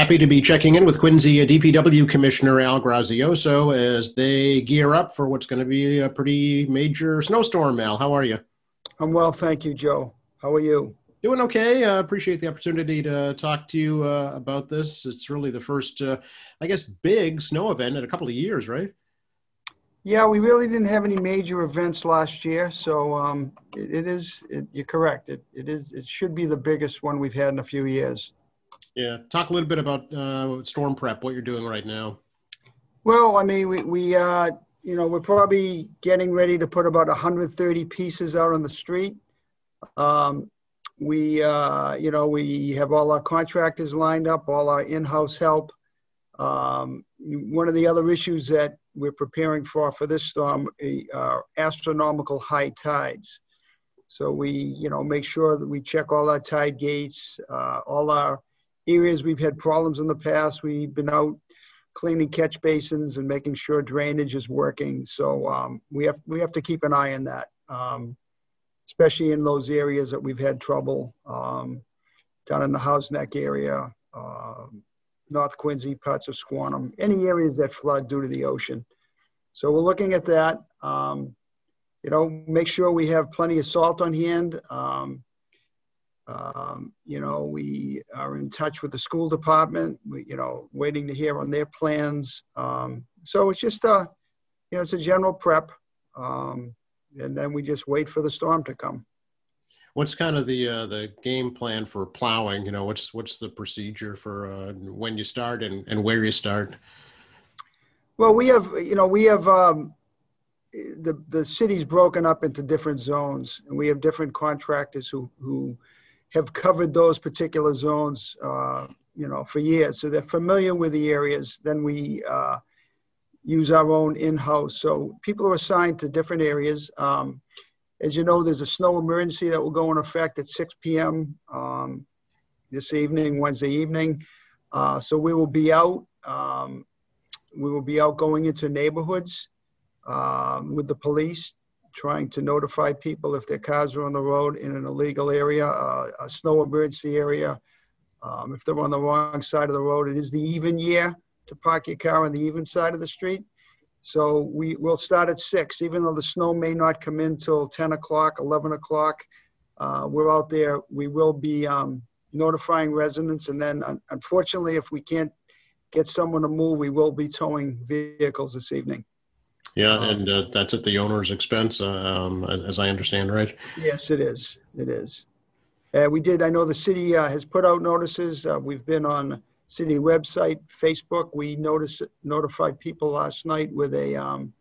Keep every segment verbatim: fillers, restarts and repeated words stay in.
Happy to be checking in with Quincy uh, D P W Commissioner Al Grazioso as they gear up for what's going to be a pretty major snowstorm. Al, how are you? I'm well, thank you, Joe. How are you? Doing okay. I uh, appreciate the opportunity to talk to you uh, about this. It's really the first, uh, I guess, big snow event in a couple of years, right? Yeah, we really didn't have any major events last year, so um, it, it is. It, you're correct. It, it is. It should be the biggest one we've had in a few years. Yeah. Talk a little bit about uh, storm prep, what you're doing right now. Well, I mean, we we uh, you know we're probably getting ready to put about one hundred thirty pieces out on the street. Um, we uh, you know we have all our contractors lined up, all our in-house help. Um, one of the other issues that we're preparing for for this storm are astronomical high tides. So we, you know, make sure that we check all our tide gates, uh, all our areas we've had problems in the past. We've been out cleaning catch basins and making sure drainage is working. So um, we have we have to keep an eye on that, um, especially in those areas that we've had trouble um, down in the House Neck area. Um, North Quincy, parts of Squantum, any areas that flood due to the ocean. So we're looking at that. Um, you know, make sure we have plenty of salt on hand. Um, um, you know, we are in touch with the school department. We, you know, waiting to hear on their plans. Um, so it's just a, you know, it's a general prep, um, and then we just wait for the storm to come. What's kind of the uh, the game plan for plowing? You know, what's what's the procedure for uh, when you start and, and where you start? Well, we have, you know, we have um, the the city's broken up into different zones, and we have different contractors who who have covered those particular zones, uh, you know, for years. So they're familiar with the areas. Then we uh, use our own in-house. So people are assigned to different areas. Um, As you know, there's a snow emergency that will go in effect at six p.m. Um, this evening, Wednesday evening. Uh, so we will be out. Um, we will be out going into neighborhoods um, with the police, trying to notify people if their cars are on the road in an illegal area, uh, a snow emergency area. Um, if they're on the wrong side of the road, it is the even year to park your car on the even side of the street. So we will start at six, even though the snow may not come in till ten o'clock, eleven o'clock. Uh, we're out there. We will be um, notifying residents. And then un unfortunately, if we can't get someone to move, we will be towing vehicles this evening. Yeah. Um, And uh, that's at the owner's expense, um, as, as I understand, right? yes, it is. It is. Uh, we did. I know the city uh, has put out notices. Uh, we've been on city website, Facebook. We noticed, notified people last night with a, um,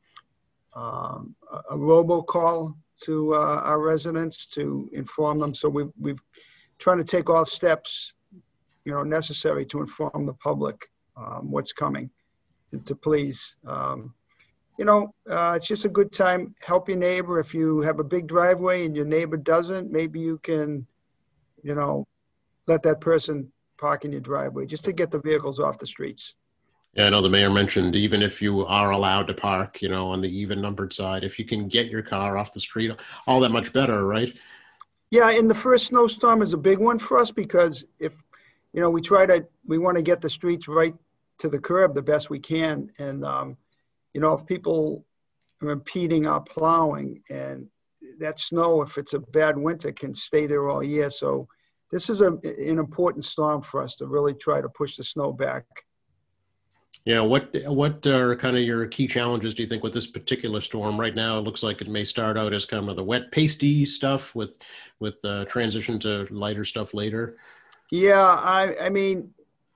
um, a robocall to uh, our residents to inform them. So we've, we've trying to take all steps, you know, necessary to inform the public um, what's coming, and to please, um, you know, uh, it's just a good time. Help your neighbor. If you have a big driveway and your neighbor doesn't, maybe you can, you know, let that person park in your driveway just to get the vehicles off the streets. Yeah, I know the mayor mentioned even if you are allowed to park, you know, on the even numbered side, if you can get your car off the street, all that much better, right? Yeah, and the first snowstorm is a big one for us because if, you know, we try to, we want to get the streets right to the curb the best we can. And, um, you know, if people are impeding our plowing, and that snow, if it's a bad winter, can stay there all year. So this is a, an important storm for us to really try to push the snow back. Yeah, what what are kind of your key challenges, do you think, with this particular storm? Right now, it looks like it may start out as kind of the wet, pasty stuff with with uh, transition to lighter stuff later. Yeah, I, I mean,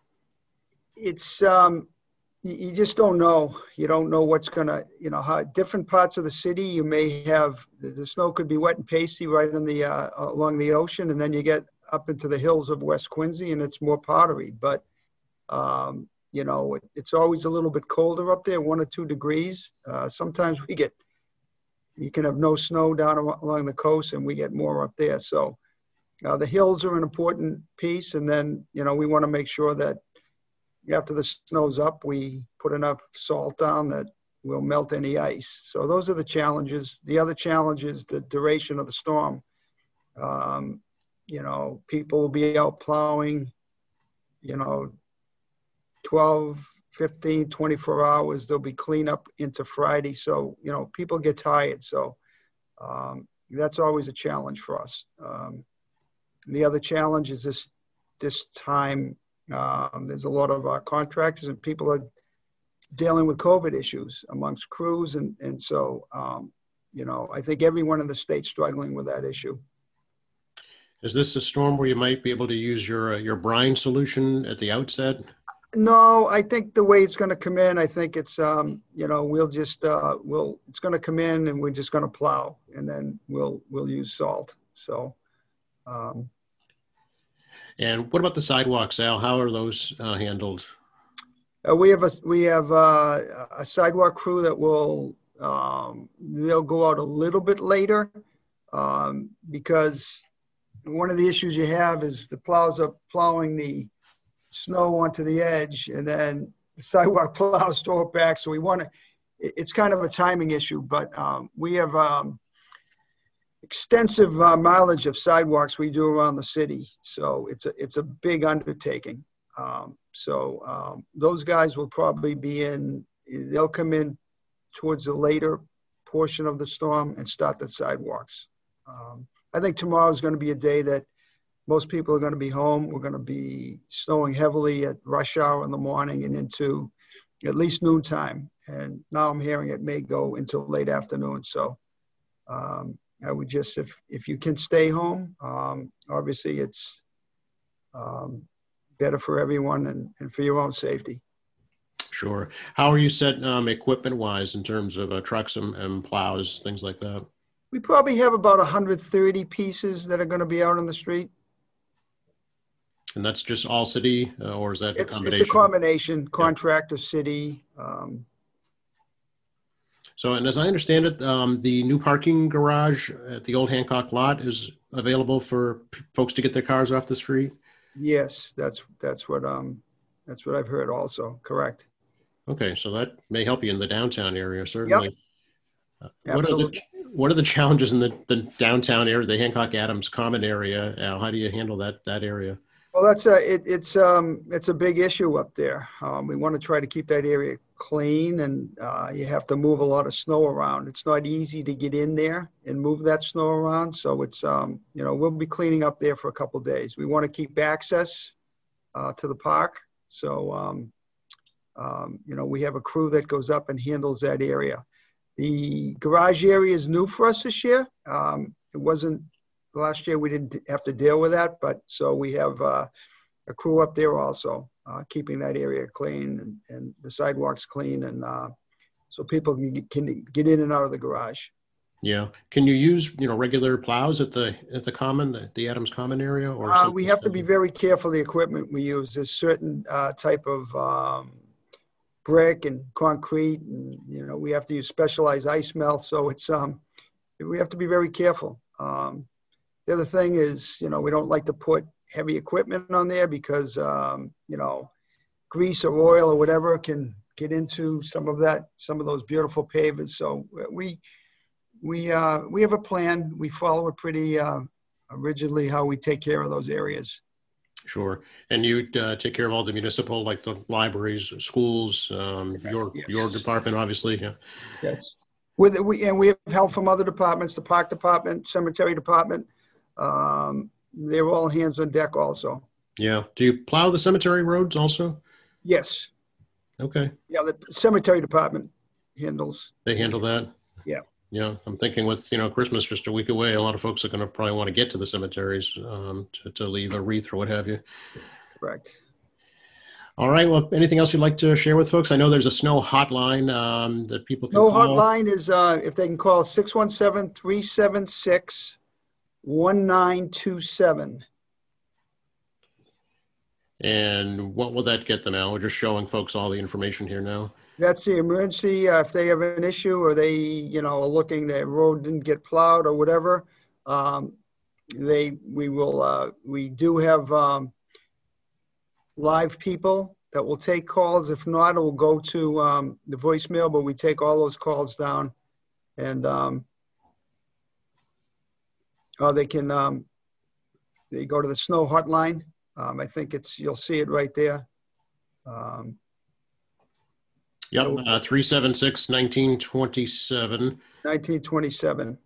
it's, um, you, you just don't know. You don't know what's going to, you know, how different parts of the city, you may have, the, the snow could be wet and pasty right in the, uh, along the ocean. And then you get up into the hills of West Quincy and it's more powdery. But, um, you know, it, it's always a little bit colder up there, one or two degrees. Uh, sometimes we get, you can have no snow down along the coast and we get more up there. So uh, the hills are an important piece. And then, you know, we want to make sure that after the snow's up, we put enough salt down that will melt any ice. So those are the challenges. The other challenge is the duration of the storm. Um, you know, people will be out plowing, you know, twelve, fifteen, twenty-four hours. There'll be cleanup into Friday. So, you know, people get tired. So um, that's always a challenge for us. Um, the other challenge is this, this time, um, there's a lot of our contractors and people are dealing with COVID issues amongst crews. And, and so, um, you know, I think everyone in the state's struggling with that issue. Is this a storm where you might be able to use your uh, your brine solution at the outset? No, I think the way it's going to come in, I think it's, um, you know, we'll just, uh, we'll, it's going to come in and we're just going to plow and then we'll, we'll use salt. So, um, And what about the sidewalks, Al? How are those uh, handled? uh, we have a, we have uh, a sidewalk crew that will, um, they'll go out a little bit later um, because one of the issues you have is the plows are plowing the snow onto the edge and then the sidewalk plows throw it back. So we want to, it's kind of a timing issue, but um, we have um, extensive uh, mileage of sidewalks we do around the city. So it's a, it's a big undertaking. Um, so um, those guys will probably be in, they'll come in towards the later portion of the storm and start the sidewalks. Um, I think tomorrow is going to be a day that most people are going to be home. We're going to be snowing heavily at rush hour in the morning and into at least noontime. And now I'm hearing it may go until late afternoon. So um, I would just, if if you can stay home, um, obviously it's um, better for everyone and, and for your own safety. Sure. How are you set um, equipment-wise in terms of uh, trucks and, and plows, things like that? We probably have about one hundred thirty pieces that are going to be out on the street. And that's just all city, uh, or is that It's, a combination? it's a combination, contractor, city. Um, so, and as I understand it, um, the new parking garage at the old Hancock lot is available for p- folks to get their cars off the street? yes, that's that's what um that's what I've heard also. Correct. Okay, so that may help you in the downtown area, certainly. Yep. Uh, what are the what are the challenges in the, the downtown area, the Hancock Adams Common area? Al, how do you handle that that area? Well, that's a it, it's um it's a big issue up there. Um, we want to try to keep that area clean, and uh, you have to move a lot of snow around. It's not easy to get in there and move that snow around. So it's um you know we'll be cleaning up there for a couple of days. We want to keep access uh, to the park. So um, um, you know we have a crew that goes up and handles that area. The garage area is new for us this year. Um, it wasn't. Last year we didn't have to deal with that, but so we have uh, a crew up there also uh, keeping that area clean and, and the sidewalks clean, and uh, so people can get, can get in and out of the garage. Yeah, can you use you know regular plows at the at the common, the, the Adams Common area, or uh, we have to be very careful the equipment we use. There's certain uh, type of um, brick and concrete, and you know we have to use specialized ice melt, so it's um we have to be very careful. Um, The other thing is, you know, we don't like to put heavy equipment on there because, um, you know, grease or oil or whatever can get into some of that, some of those beautiful pavers. So we, we, uh, we have a plan. We follow it pretty uh, rigidly how we take care of those areas. Sure. And you uh, take care of all the municipal, like the libraries, schools, um, Okay. your Yes. your department, obviously. Yeah. Yes. With we and we have help from other departments, the park department, cemetery department. Um, they're all hands on deck also. Yeah. Do you plow the cemetery roads also? Yes. Okay. Yeah, the cemetery department handles. They handle that? Yeah. Yeah. I'm thinking with, you know, Christmas just a week away, a lot of folks are going to probably want to get to the cemeteries um, to, to leave a wreath or what have you. Correct. All right. Well, anything else you'd like to share with folks? I know there's a snow hotline um, that people can No call. hotline is, uh, if they can call six one seven, three seven six, one nine two seven. And what will that get them, Al? We're just showing folks all the information here now. That's the emergency. Uh, if they have an issue or they, you know, are looking, the road didn't get plowed or whatever, um, they, we will, uh, we do have um, live people that will take calls. If not, it will go to um, the voicemail, but we take all those calls down, and um, or they can, um, they go to the snow hotline. Um, I think it's, you'll see it right there. Um, Yep, So, uh, three seven six, one nine two seven. nineteen twenty-seven.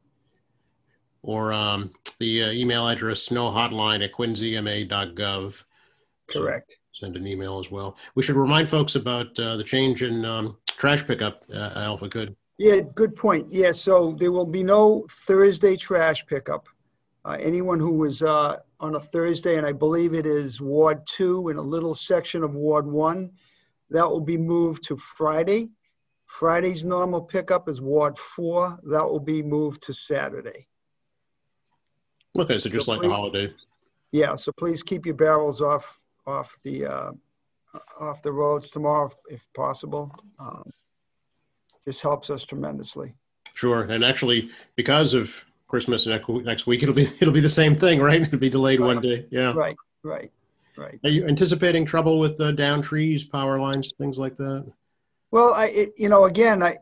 Or um, the uh, email address snowhotline at quincy m a dot gov. Correct. So send an email as well. We should remind folks about uh, the change in um, trash pickup, uh, Alpha. Good. Yeah, good point. Yeah, so there will be no Thursday trash pickup. Uh, anyone who was uh, on a Thursday, and I believe it is Ward two and a little section of Ward one, that will be moved to Friday. Friday's normal pickup is Ward four. That will be moved to Saturday. Okay, so just So like please- a holiday. Yeah, so please keep your barrels off off the uh, off the roads tomorrow, if, if possible. Um, this helps us tremendously. Sure, and actually, because of Christmas next next week, it'll be it'll be the same thing, right? It'll be delayed one day. Yeah. Right, right, right. Are you anticipating trouble with uh, down trees, power lines, things like that? Well, I, it, you know, again, I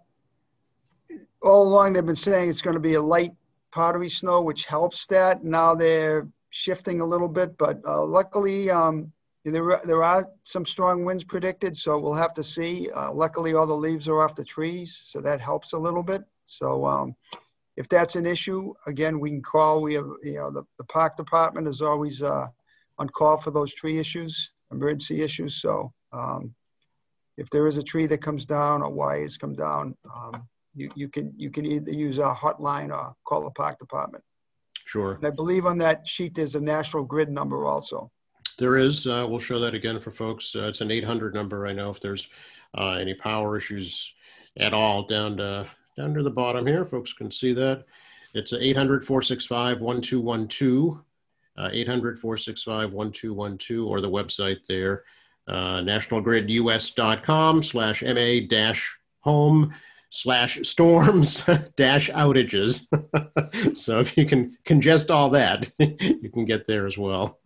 all along they've been saying it's going to be a light powdery snow, which helps that. Now they're shifting a little bit, but uh, luckily um, there there are some strong winds predicted, so we'll have to see. Uh, luckily, all the leaves are off the trees, so that helps a little bit. So um, if that's an issue, again, we can call. We have, you know, the, the park department is always uh, on call for those tree issues, emergency issues. So um, if there is a tree that comes down or wires come down, um, you, you can you can either use our hotline or call the park department. Sure. And I believe on that sheet there's a National Grid number also. There is. Uh, we'll show that again for folks. Uh, it's an eight hundred number. I know if there's uh, any power issues at all down to, down to the bottom here, folks can see that. It's eight hundred, four six five, one two one two, uh, eight hundred, four six five, one two one two, or the website there, uh, nationalgridus.com slash ma dash home slash storms dash outages. So if you can congest all that, you can get there as well.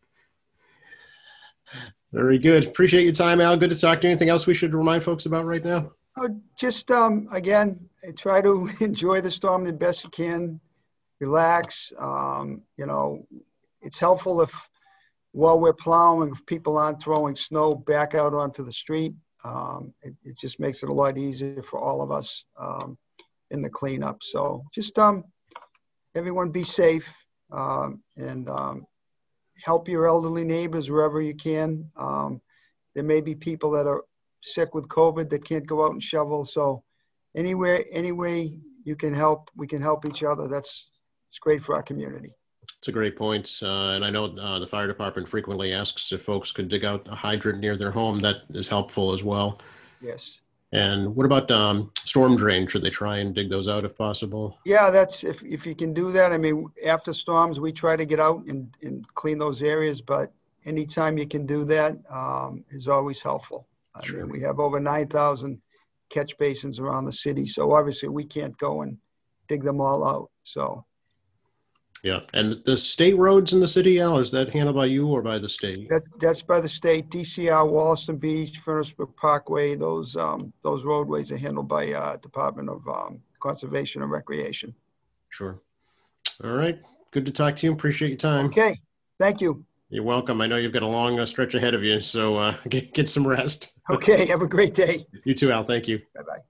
Very good. Appreciate your time, Al. Good to talk to you. Anything else we should remind folks about right now? Oh, just, um, again, try to enjoy the storm the best you can. Relax. Um, you know, it's helpful if while we're plowing, if people aren't throwing snow back out onto the street. Um, it, it just makes it a lot easier for all of us um, in the cleanup. So just um, everyone be safe um, and um, help your elderly neighbors wherever you can. Um, there may be people that are sick with COVID that can't go out and shovel. So anywhere, any way you can help, we can help each other. That's it's great for our community. It's a great point. Uh, and I know uh, the fire department frequently asks if folks could dig out a hydrant near their home. That is helpful as well. Yes. And what about um, storm drain? Should they try and dig those out if possible? Yeah, that's if, if you can do that. I mean, after storms, we try to get out and, and clean those areas, but anytime you can do that um, is always helpful. I Sure. mean, we have over nine thousand catch basins around the city. So obviously we can't go and dig them all out. So. Yeah. And the state roads in the city, Al, is that handled by you or by the state? That's that's by the state. D C R, Wollaston Beach, Furnace Brook Parkway. Those um, those roadways are handled by uh, Department of um, Conservation and Recreation. Sure. All right. Good to talk to you. Appreciate your time. Okay. Thank you. You're welcome. I know you've got a long uh, stretch ahead of you, so uh, get get some rest. Okay. Have a great day. You too, Al. Thank you. Bye bye.